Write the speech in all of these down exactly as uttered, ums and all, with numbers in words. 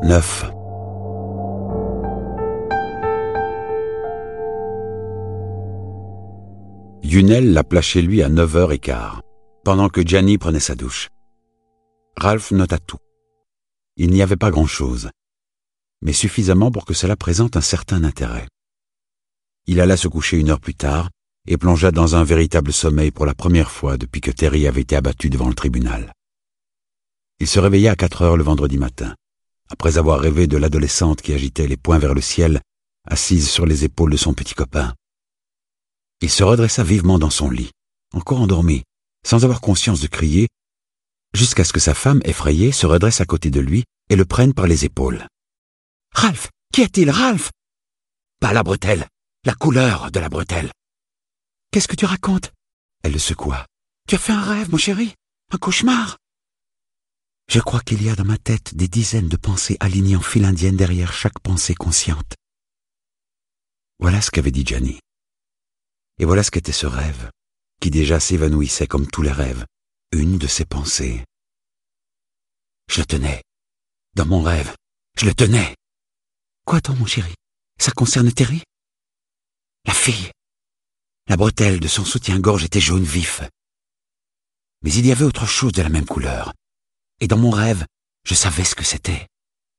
neuf. Yunel l'appela chez lui à neuf heures quinze, pendant que Gianni prenait sa douche. Ralph nota tout. Il n'y avait pas grand-chose, mais suffisamment pour que cela présente un certain intérêt. Il alla se coucher une heure plus tard et plongea dans un véritable sommeil pour la première fois depuis que Terry avait été abattu devant le tribunal. Il se réveilla à quatre heures le vendredi matin, après avoir rêvé de l'adolescente qui agitait les poings vers le ciel, assise sur les épaules de son petit copain. Il se redressa vivement dans son lit, encore endormi, sans avoir conscience de crier, jusqu'à ce que sa femme, effrayée, se redresse à côté de lui et le prenne par les épaules. « Ralph, qu'y a-t-il, Ralph ?»« Pas la bretelle, la couleur de la bretelle. »« Qu'est-ce que tu racontes ?» Elle le secoua. « Tu as fait un rêve, mon chéri, un cauchemar ?» Je crois qu'il y a dans ma tête des dizaines de pensées alignées en file indienne derrière chaque pensée consciente. Voilà ce qu'avait dit Gianni. Et voilà ce qu'était ce rêve, qui déjà s'évanouissait comme tous les rêves, une de ses pensées. Je le tenais. Dans mon rêve, je le tenais. Quoi donc, mon chéri? Ça concerne Terry? La fille. La bretelle de son soutien-gorge était jaune vif. Mais il y avait autre chose de la même couleur. Et dans mon rêve, je savais ce que c'était.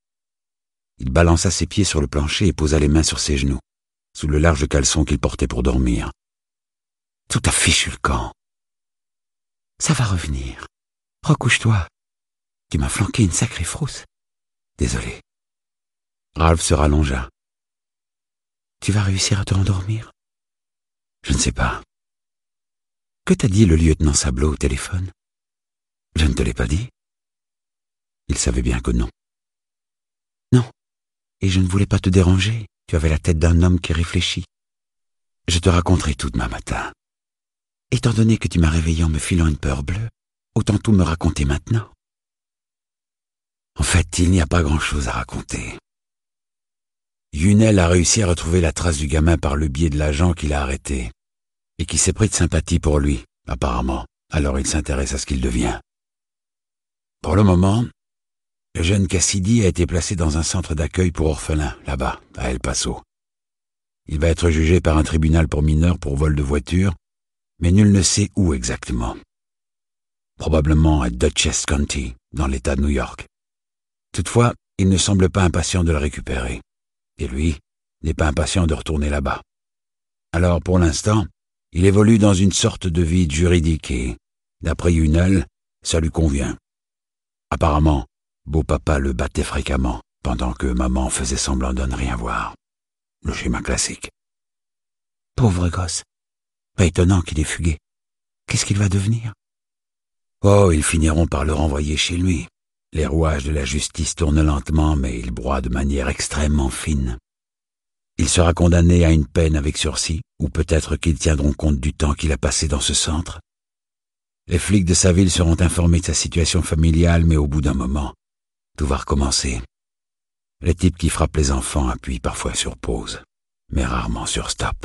Il balança ses pieds sur le plancher et posa les mains sur ses genoux, sous le large caleçon qu'il portait pour dormir. Tout a fichu le camp. Ça va revenir. Recouche-toi. Tu m'as flanqué une sacrée frousse. Désolé. Ralph se rallongea. Tu vas réussir à te rendormir? Je ne sais pas. Que t'a dit le lieutenant Sablot au téléphone? Je ne te l'ai pas dit. Il savait bien que non. Non, et je ne voulais pas te déranger. Tu avais la tête d'un homme qui réfléchit. Je te raconterai tout demain matin. Étant donné que tu m'as réveillé en me filant une peur bleue, autant tout me raconter maintenant. En fait, il n'y a pas grand-chose à raconter. Yunel a réussi à retrouver la trace du gamin par le biais de l'agent qui l'a arrêté, et qui s'est pris de sympathie pour lui, apparemment. Alors il s'intéresse à ce qu'il devient. Pour le moment, le jeune Cassidy a été placé dans un centre d'accueil pour orphelins, là-bas, à El Paso. Il va être jugé par un tribunal pour mineurs pour vol de voiture, mais nul ne sait où exactement. Probablement à Dutchess County, dans l'État de New York. Toutefois, il ne semble pas impatient de le récupérer. Et lui n'est pas impatient de retourner là-bas. Alors, pour l'instant, il évolue dans une sorte de vide juridique et, d'après Yunel, ça lui convient. Apparemment, beau papa le battait fréquemment, pendant que maman faisait semblant de ne rien voir. Le schéma classique. Pauvre gosse. Pas étonnant qu'il ait fugué. Qu'est-ce qu'il va devenir? Oh, ils finiront par le renvoyer chez lui. Les rouages de la justice tournent lentement, mais ils broient de manière extrêmement fine. Il sera condamné à une peine avec sursis, ou peut-être qu'ils tiendront compte du temps qu'il a passé dans ce centre. Les flics de sa ville seront informés de sa situation familiale, mais au bout d'un moment, tout va recommencer. Les types qui frappent les enfants appuient parfois sur pause, mais rarement sur stop.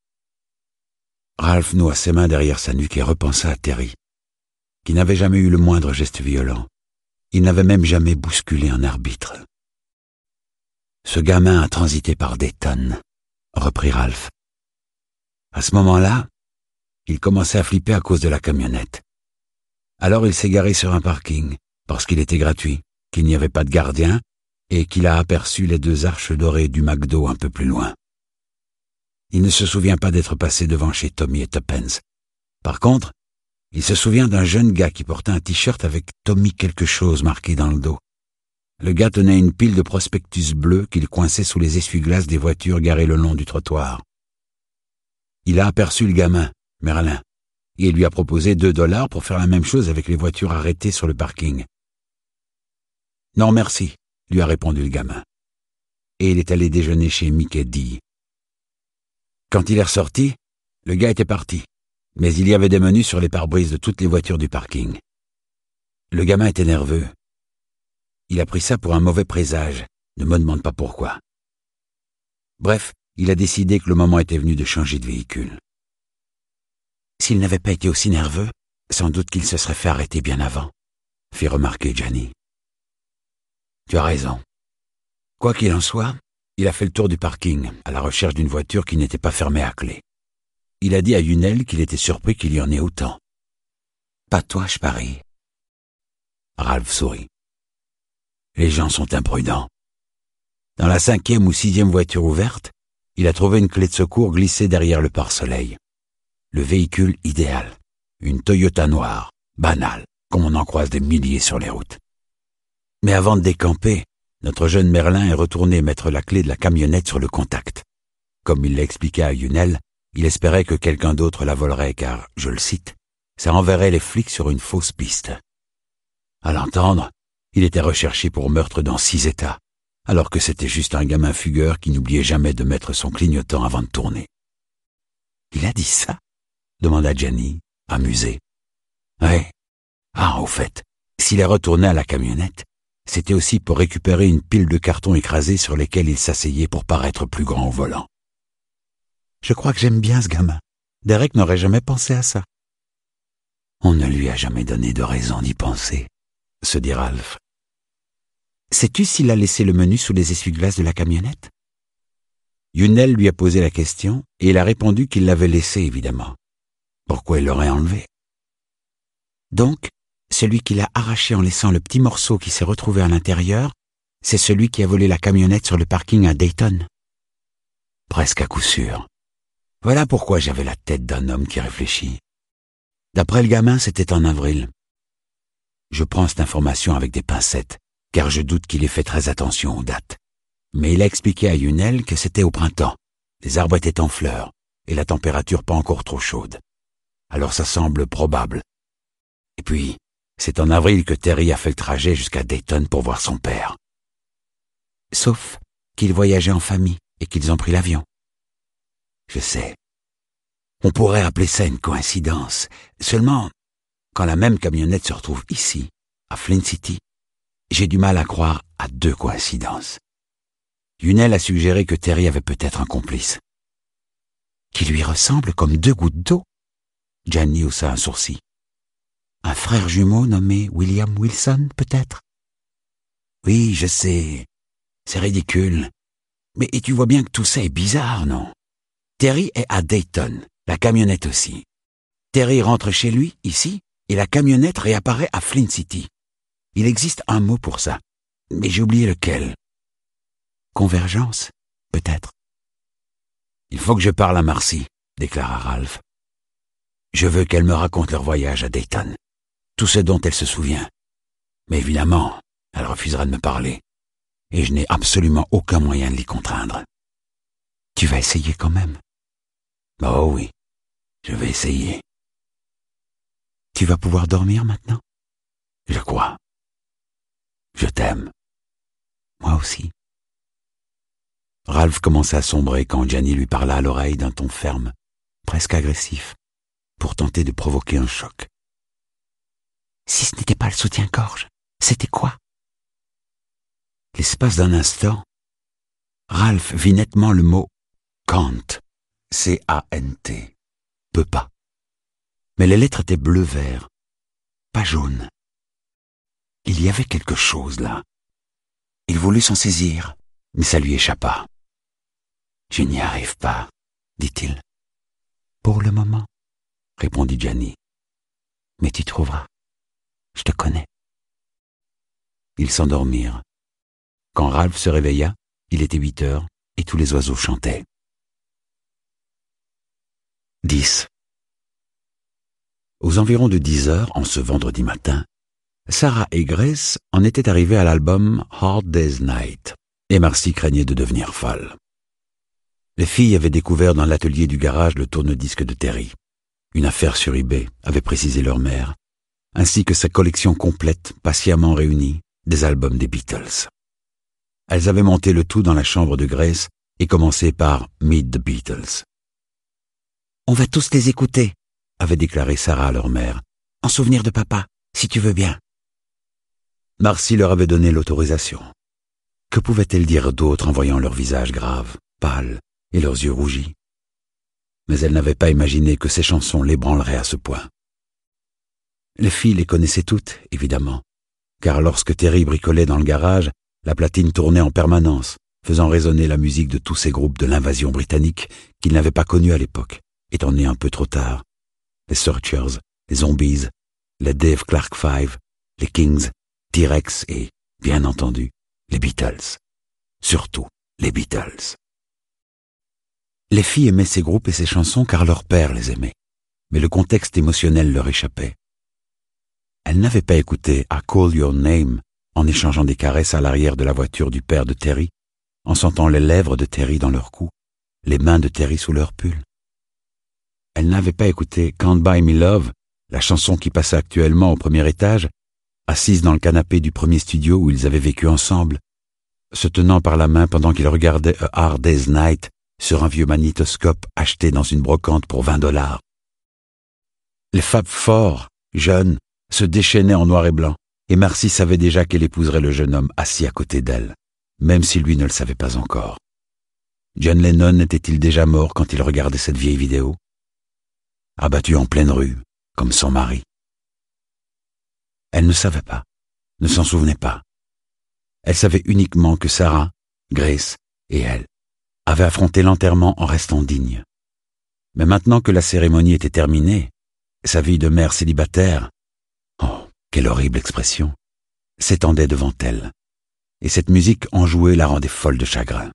Ralph noua ses mains derrière sa nuque et repensa à Terry, qui n'avait jamais eu le moindre geste violent. Il n'avait même jamais bousculé un arbitre. Ce gamin a transité par des tonnes, reprit Ralph. À ce moment-là, il commençait à flipper à cause de la camionnette. Alors il s'est garé sur un parking, parce qu'il était gratuit, qu'il n'y avait pas de gardien, et qu'il a aperçu les deux arches dorées du McDo un peu plus loin. Il ne se souvient pas d'être passé devant chez Tommy et Tuppence. Par contre, il se souvient d'un jeune gars qui portait un t-shirt avec Tommy quelque chose marqué dans le dos. Le gars tenait une pile de prospectus bleus qu'il coinçait sous les essuie-glaces des voitures garées le long du trottoir. Il a aperçu le gamin, Merlin, et il lui a proposé deux dollars pour faire la même chose avec les voitures arrêtées sur le parking. « Non, merci », lui a répondu le gamin. Et il est allé déjeuner chez Mickey D. Quand il est ressorti, le gars était parti, mais il y avait des menus sur les pare-brises de toutes les voitures du parking. Le gamin était nerveux. Il a pris ça pour un mauvais présage, ne me demande pas pourquoi. Bref, il a décidé que le moment était venu de changer de véhicule. S'il n'avait pas été aussi nerveux, sans doute qu'il se serait fait arrêter bien avant, fit remarquer Gianni. Tu as raison. Quoi qu'il en soit, il a fait le tour du parking, à la recherche d'une voiture qui n'était pas fermée à clé. Il a dit à Yunel qu'il était surpris qu'il y en ait autant. Pas toi, je parie. Ralph sourit. Les gens sont imprudents. Dans la cinquième ou sixième voiture ouverte, il a trouvé une clé de secours glissée derrière le pare-soleil. Le véhicule idéal. Une Toyota noire, banale, comme on en croise des milliers sur les routes. Mais avant de décamper, notre jeune Merlin est retourné mettre la clé de la camionnette sur le contact. Comme il l'a expliqué à Yunel, il espérait que quelqu'un d'autre la volerait car, je le cite, ça enverrait les flics sur une fausse piste. À l'entendre, il était recherché pour meurtre dans six États, alors que c'était juste un gamin fugueur qui n'oubliait jamais de mettre son clignotant avant de tourner. « Il a dit ça ?» demanda Gianni, amusé. « Ouais. Ah, au fait, s'il est retourné à la camionnette, c'était aussi pour récupérer une pile de cartons écrasés sur lesquels il s'asseyait pour paraître plus grand au volant. » Je crois que j'aime bien ce gamin. Derek n'aurait jamais pensé à ça. On ne lui a jamais donné de raison d'y penser, se dit Ralph. Sais-tu s'il a laissé le menu sous les essuie-glaces de la camionnette? Yunel lui a posé la question et il a répondu qu'il l'avait laissé, évidemment. Pourquoi il l'aurait enlevé? Donc, celui qui l'a arraché en laissant le petit morceau qui s'est retrouvé à l'intérieur, c'est celui qui a volé la camionnette sur le parking à Dayton. Presque à coup sûr. Voilà pourquoi j'avais la tête d'un homme qui réfléchit. D'après le gamin, c'était en avril. Je prends cette information avec des pincettes, car je doute qu'il ait fait très attention aux dates. Mais il a expliqué à Yunel que c'était au printemps. Les arbres étaient en fleurs, et la température pas encore trop chaude. Alors ça semble probable. Et puis, c'est en avril que Terry a fait le trajet jusqu'à Dayton pour voir son père. Sauf qu'ils voyageaient en famille et qu'ils ont pris l'avion. Je sais. On pourrait appeler ça une coïncidence. Seulement, quand la même camionnette se retrouve ici, à Flint City, j'ai du mal à croire à deux coïncidences. Yunel a suggéré que Terry avait peut-être un complice. Qui lui ressemble comme deux gouttes d'eau. Gianni haussa un sourcil. Un frère jumeau nommé William Wilson, peut-être? Oui, je sais. C'est ridicule. Mais et tu vois bien que tout ça est bizarre, non? Terry est à Dayton, la camionnette aussi. Terry rentre chez lui, ici, et la camionnette réapparaît à Flint City. Il existe un mot pour ça, mais j'ai oublié lequel. Convergence, peut-être. Il faut que je parle à Marcy, déclara Ralph. Je veux qu'elle me raconte leur voyage à Dayton, tout ce dont elle se souvient. Mais évidemment, elle refusera de me parler, et je n'ai absolument aucun moyen de l'y contraindre. Tu vas essayer quand même? Oh oui, je vais essayer. Tu vas pouvoir dormir maintenant? Je crois. Je t'aime. Moi aussi. Ralph commença à sombrer quand Gianni lui parla à l'oreille d'un ton ferme, presque agressif, pour tenter de provoquer un choc. Si ce n'était pas le soutien-gorge, c'était quoi? L'espace d'un instant, Ralph vit nettement le mot « can't », C A N T, « peut pas ». Mais les lettres étaient bleu-vert, pas jaune. Il y avait quelque chose là. Il voulut s'en saisir, mais ça lui échappa. « Je n'y arrive pas », dit-il. « Pour le moment », répondit Gianni. « Mais tu trouveras. Je te connais. » Ils s'endormirent. Quand Ralph se réveilla, il était huit heures et tous les oiseaux chantaient. dix. Aux environs de dix heures, en ce vendredi matin, Sarah et Grace en étaient arrivées à l'album Hard Day's Night, et Marcy craignait de devenir folle. Les filles avaient découvert dans l'atelier du garage le tourne-disque de Terry. Une affaire sur eBay, avait précisé leur mère, ainsi que sa collection complète, patiemment réunie, des albums des Beatles. Elles avaient monté le tout dans la chambre de Grace et commencé par « Meet the Beatles ». « On va tous les écouter », avait déclaré Sarah à leur mère, « en souvenir de papa, si tu veux bien. » Marcy leur avait donné l'autorisation. Que pouvait-elle dire d'autre en voyant leur visage grave, pâle, et leurs yeux rougis? Mais elle n'avait pas imaginé que ces chansons l'ébranleraient à ce point. Les filles les connaissaient toutes, évidemment, car lorsque Terry bricolait dans le garage, La platine tournait en permanence, faisant résonner la musique de tous ces groupes de l'invasion britannique qu'il n'avait pas connus à l'époque, étant né un peu trop tard. Les Searchers, les Zombies, les Dave Clark Five, les Kings, T-Rex et, bien entendu, les Beatles. Surtout les Beatles. Les filles aimaient ces groupes et ces chansons car leur père les aimait, mais le contexte émotionnel leur échappait. Elles n'avaient pas écouté « I Call Your Name » en échangeant des caresses à l'arrière de la voiture du père de Terry, en sentant les lèvres de Terry dans leur cou, les mains de Terry sous leur pull. Elles n'avaient pas écouté « Can't Buy Me Love », la chanson qui passait actuellement au premier étage, assises dans le canapé du premier studio où ils avaient vécu ensemble, se tenant par la main pendant qu'ils regardaient A Hard Day's Night sur un vieux magnétoscope acheté dans une brocante pour vingt dollars. Les Fab Four, jeunes, se déchaînaient en noir et blanc, et Marcy savait déjà qu'elle épouserait le jeune homme assis à côté d'elle, même si lui ne le savait pas encore. John Lennon était-il déjà mort quand il regardait cette vieille vidéo? Abattu en pleine rue, comme son mari. Elle ne savait pas, ne s'en souvenait pas. Elle savait uniquement que Sarah, Grace et elle avaient affronté l'enterrement en restant dignes. Mais maintenant que la cérémonie était terminée, sa vie de mère célibataire, oh, quelle horrible expression, s'étendait devant elle, et cette musique enjouée la rendait folle de chagrin.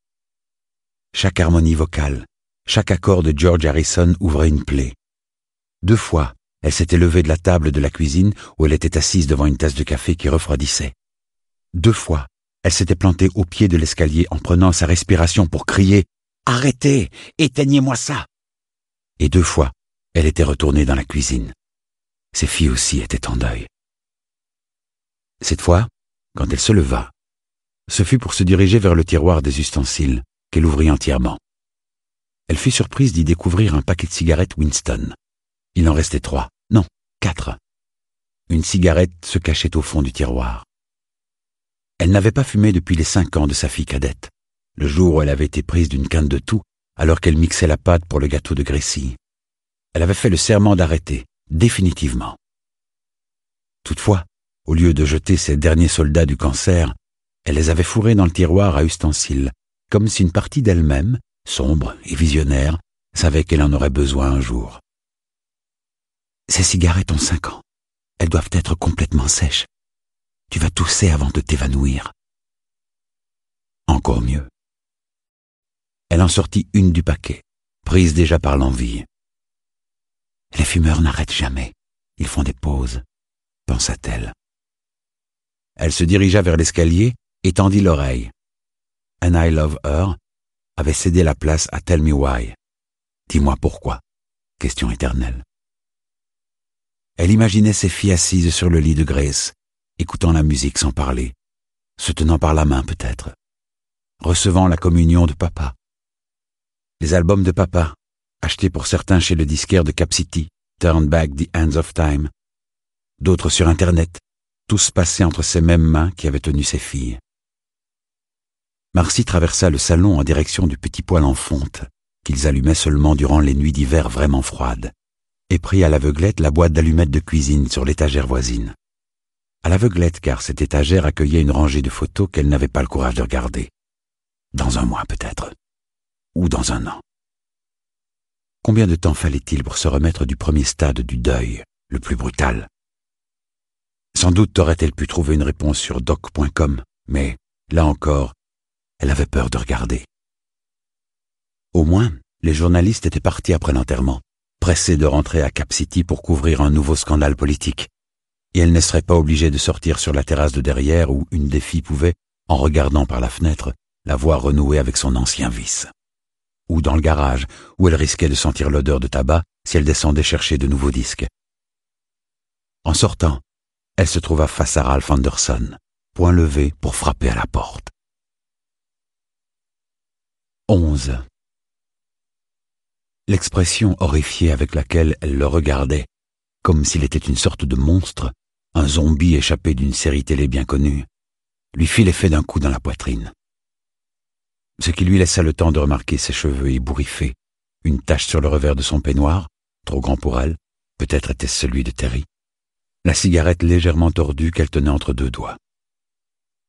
Chaque harmonie vocale, chaque accord de George Harrison ouvrait une plaie. Deux fois, elle s'était levée de la table de la cuisine où elle était assise devant une tasse de café qui refroidissait. Deux fois, elle s'était plantée au pied de l'escalier en prenant sa respiration pour crier « Arrêtez! Éteignez-moi ça !» Et deux fois, elle était retournée dans la cuisine. Ses filles aussi étaient en deuil. Cette fois, quand elle se leva, ce fut pour se diriger vers le tiroir des ustensiles qu'elle ouvrit entièrement. Elle fut surprise d'y découvrir un paquet de cigarettes Winston. Il en restait trois, non, quatre. Une cigarette se cachait au fond du tiroir. Elle n'avait pas fumé depuis les cinq ans de sa fille cadette, le jour où elle avait été prise d'une quinte de toux alors qu'elle mixait la pâte pour le gâteau de Gracie. Elle avait fait le serment d'arrêter, définitivement. Toutefois, au lieu de jeter ces derniers soldats du cancer, elle les avait fourrés dans le tiroir à ustensiles, comme si une partie d'elle-même, sombre et visionnaire, savait qu'elle en aurait besoin un jour. Ces cigarettes ont cinq ans. Elles doivent être complètement sèches. Tu vas tousser avant de t'évanouir. Encore mieux. Elle en sortit une du paquet, prise déjà par l'envie. Les fumeurs n'arrêtent jamais. Ils font des pauses, pensa-t-elle. Elle se dirigea vers l'escalier et tendit l'oreille. And I Love Her avait cédé la place à Tell Me Why. Dis-moi pourquoi. Question éternelle. Elle imaginait ses filles assises sur le lit de Grace, écoutant la musique sans parler, se tenant par la main peut-être, recevant la communion de papa. Les albums de papa, achetés pour certains chez le disquaire de Cap City, Turn Back the Hands of Time, d'autres sur Internet, tous passés entre ces mêmes mains qui avaient tenu ses filles. Marcy traversa le salon en direction du petit poêle en fonte, qu'ils allumaient seulement durant les nuits d'hiver vraiment froides, et prit à l'aveuglette la boîte d'allumettes de cuisine sur l'étagère voisine. À l'aveuglette car cette étagère accueillait une rangée de photos qu'elle n'avait pas le courage de regarder. Dans un mois peut-être. Ou dans un an. Combien de temps fallait-il pour se remettre du premier stade du deuil, le plus brutal? Sans doute aurait-elle pu trouver une réponse sur doc point com, mais, là encore, elle avait peur de regarder. Au moins, les journalistes étaient partis après l'enterrement, pressés de rentrer à Cap City pour couvrir un nouveau scandale politique, et elle ne serait pas obligée de sortir sur la terrasse de derrière où une des filles pouvait, en regardant par la fenêtre, la voir renouer avec son ancien vice. Ou dans le garage, où elle risquait de sentir l'odeur de tabac si elle descendait chercher de nouveaux disques. En sortant, elle se trouva face à Ralph Anderson, point levé pour frapper à la porte. Onze. L'expression horrifiée avec laquelle elle le regardait, comme s'il était une sorte de monstre, un zombie échappé d'une série télé bien connue, lui fit l'effet d'un coup dans la poitrine. Ce qui lui laissa le temps de remarquer ses cheveux ébouriffés, une tache sur le revers de son peignoir, trop grand pour elle, peut-être était-ce celui de Terry, la cigarette légèrement tordue qu'elle tenait entre deux doigts.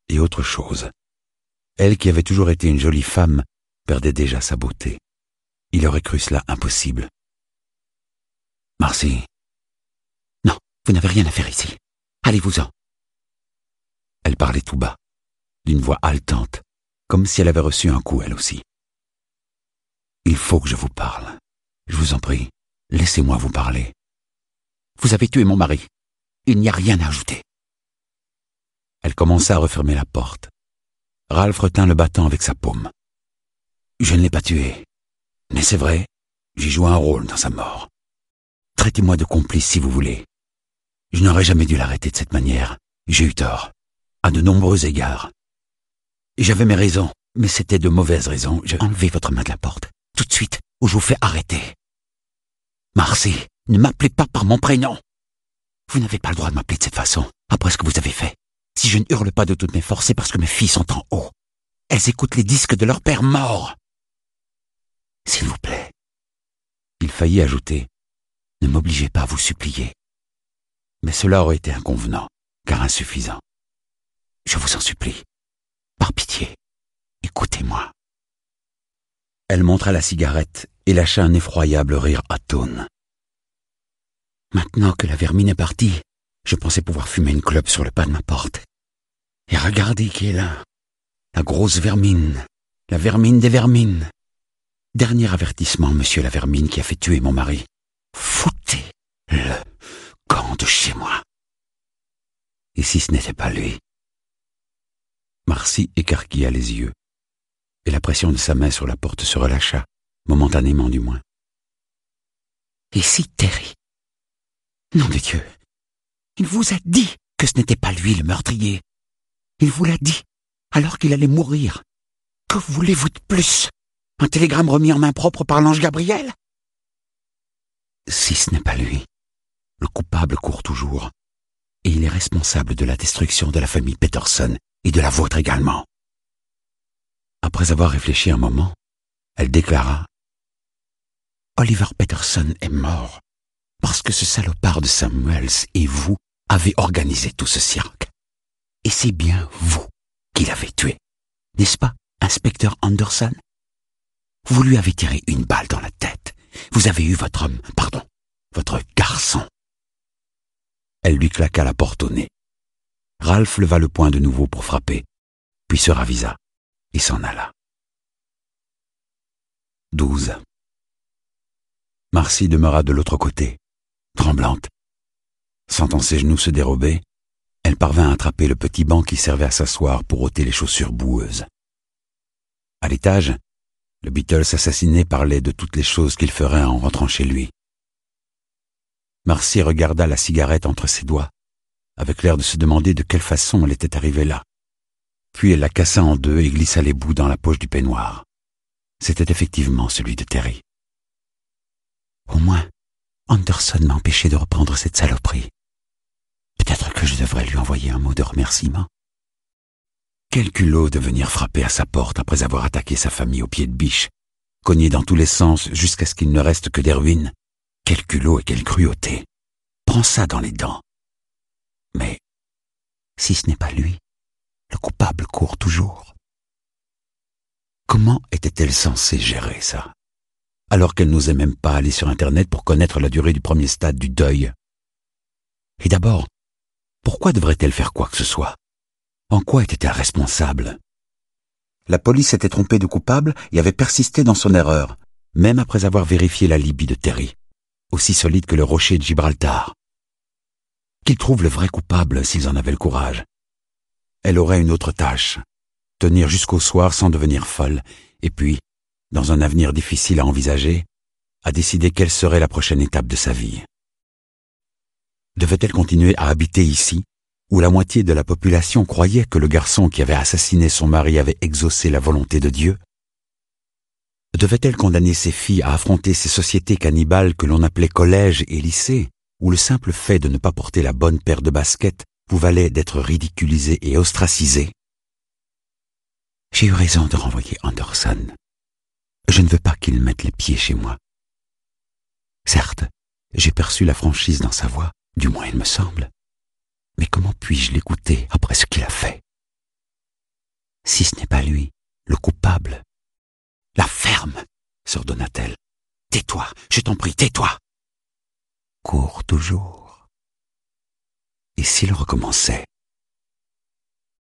et autre chose. Elle, qui avait toujours été une jolie femme, perdait déjà sa beauté. Il aurait cru cela impossible. « Marcy. »« Non, vous n'avez rien à faire ici. Allez-vous-en. » Elle parlait tout bas, d'une voix haletante, comme si elle avait reçu un coup elle aussi. « Il faut que je vous parle. Je vous en prie, laissez-moi vous parler. »« Vous avez tué mon mari. Il n'y a rien à ajouter. » Elle commença à refermer la porte. Ralph retint le battant avec sa paume. « Je ne l'ai pas tué. Mais c'est vrai, j'ai joué un rôle dans sa mort. Traitez-moi de complice si vous voulez. Je n'aurais jamais dû l'arrêter de cette manière. J'ai eu tort, à de nombreux égards. Et j'avais mes raisons, mais c'était de mauvaises raisons. Je... Enlevez votre main de la porte, tout de suite, ou je vous fais arrêter. Marcy, ne m'appelez pas par mon prénom. Vous n'avez pas le droit de m'appeler de cette façon, après ce que vous avez fait. Si je ne hurle pas de toutes mes forces, c'est parce que mes filles sont en haut. Elles écoutent les disques de leur père mort. S'il vous plaît. Il faillit ajouter, ne m'obligez pas à vous supplier. Mais cela aurait été inconvenant, car insuffisant. Je vous en supplie. Par pitié, écoutez-moi. Elle montra la cigarette et lâcha un effroyable rire atone. Maintenant que la vermine est partie, je pensais pouvoir fumer une clope sur le pas de ma porte. Et regardez qui est là. La grosse vermine. La vermine des vermines. Dernier avertissement, monsieur la vermine qui a fait tuer mon mari. Foutez le camp de chez moi. Et si ce n'était pas lui? Marcy écarquilla les yeux, et la pression de sa main sur la porte se relâcha, momentanément du moins. Et si Terry? Nom de Dieu! Il vous a dit que ce n'était pas lui le meurtrier. Il vous l'a dit, alors qu'il allait mourir. Que voulez-vous de plus? Un télégramme remis en main propre par l'ange Gabriel? Si ce n'est pas lui, le coupable court toujours, et il est responsable de la destruction de la famille Peterson et de la vôtre également. Après avoir réfléchi un moment, elle déclara « Oliver Peterson est mort parce que ce salopard de Samuels et vous avez organisé tout ce cirque. Et c'est bien vous qui l'avez tué, n'est-ce pas, inspecteur Anderson? Vous lui avez tiré une balle dans la tête. Vous avez eu votre homme, pardon, votre garçon. » Elle lui claqua la porte au nez. Ralph leva le poing de nouveau pour frapper, puis se ravisa et s'en alla. douze. Marcy demeura de l'autre côté, tremblante. Sentant ses genoux se dérober, elle parvint à attraper le petit banc qui servait à s'asseoir pour ôter les chaussures boueuses. À l'étage, le Beatles assassiné parlait de toutes les choses qu'il ferait en rentrant chez lui. Marcy regarda la cigarette entre ses doigts, avec l'air de se demander de quelle façon elle était arrivée là. Puis elle la cassa en deux et glissa les bouts dans la poche du peignoir. C'était effectivement celui de Terry. Au moins, Anderson m'a empêché de reprendre cette saloperie. Peut-être que je devrais lui envoyer un mot de remerciement. Quel culot de venir frapper à sa porte après avoir attaqué sa famille au pied de biche, cogné dans tous les sens jusqu'à ce qu'il ne reste que des ruines. Quel culot et quelle cruauté. Prends ça dans les dents. Mais, si ce n'est pas lui, le coupable court toujours. Comment était-elle censée gérer ça, alors qu'elle n'osait même pas aller sur Internet pour connaître la durée du premier stade du deuil? Et d'abord, pourquoi devrait-elle faire quoi que ce soit? En quoi était-elle responsable? La police s'était trompée de coupable et avait persisté dans son erreur, même après avoir vérifié l'alibi de Terry, aussi solide que le rocher de Gibraltar. Qu'ils trouvent le vrai coupable s'ils en avaient le courage. Elle aurait une autre tâche, tenir jusqu'au soir sans devenir folle, et puis, dans un avenir difficile à envisager, à décider quelle serait la prochaine étape de sa vie. Devait-elle continuer à habiter ici, où la moitié de la population croyait que le garçon qui avait assassiné son mari avait exaucé la volonté de Dieu? Devait-elle condamner ses filles à affronter ces sociétés cannibales que l'on appelait collège et lycée, où le simple fait de ne pas porter la bonne paire de baskets vous valait d'être ridiculisé et ostracisé? J'ai eu raison de renvoyer Anderson. Je ne veux pas qu'il mette les pieds chez moi. Certes, j'ai perçu la franchise dans sa voix, du moins il me semble. Mais comment puis-je l'écouter après ce qu'il a fait? Si ce n'est pas lui, le coupable. La ferme, s'ordonna-t-elle. Tais-toi, je t'en prie, tais-toi. Cours toujours. Et s'il recommençait?